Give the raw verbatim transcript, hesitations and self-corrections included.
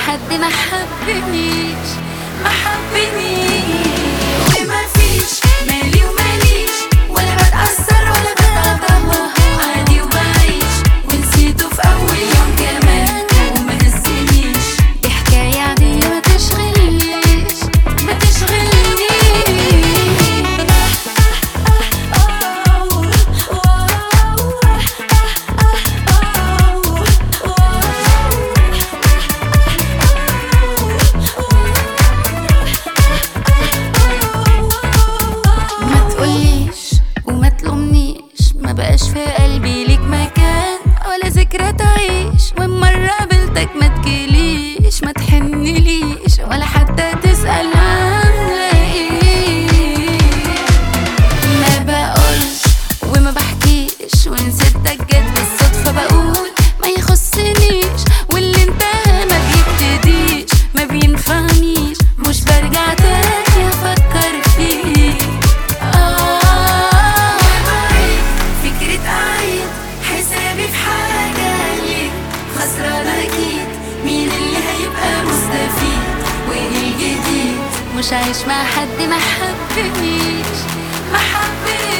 حد ما حبنيش ما حبنيش. وما فيش مالي وماليش، ولا بتأثر ولا بتغضب، عادي وبعيش ونسيته في أول يوم كمان وما هزنيش. دي حكاية عادية ما تشغلنيش ما تشغلنيش. مبقاش في قلبي ليك مكان ولا ذكرى تعيش، ومرة قابلتك ما تجيليش ما تحنليش ولا حتى تسأل عاملة ايه. ما بقولش وما بحكيش، ونسيتك جت بالصدفة بقول ما يخصنيش، واللي انتهى ما بيبتديش ما بينفعنيش، مش برجع تاني افكر فيه. حسابي في حاجة ليك خسران أكيد، مين اللي هيبقى مستفيد وإيه الجديد؟ مش عايش مع حد ما حبنيش ما حبنيش.